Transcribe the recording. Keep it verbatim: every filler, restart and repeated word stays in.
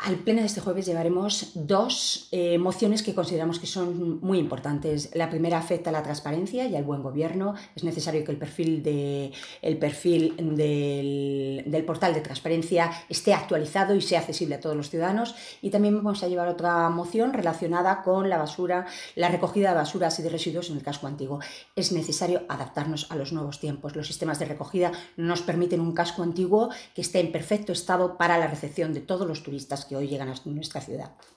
Al pleno de este jueves llevaremos dos eh, mociones que consideramos que son muy importantes. La primera afecta a la transparencia y al buen gobierno. Es necesario que el perfil, de, el perfil del, del portal de transparencia esté actualizado y sea accesible a todos los ciudadanos. Y también vamos a llevar otra moción relacionada con la basura, la recogida de basuras y de residuos en el casco antiguo. Es necesario adaptarnos a los nuevos tiempos. Los sistemas de recogida no nos permiten un casco antiguo que esté en perfecto estado para la recepción de todos los turistas que hoy llegan a nuestra ciudad.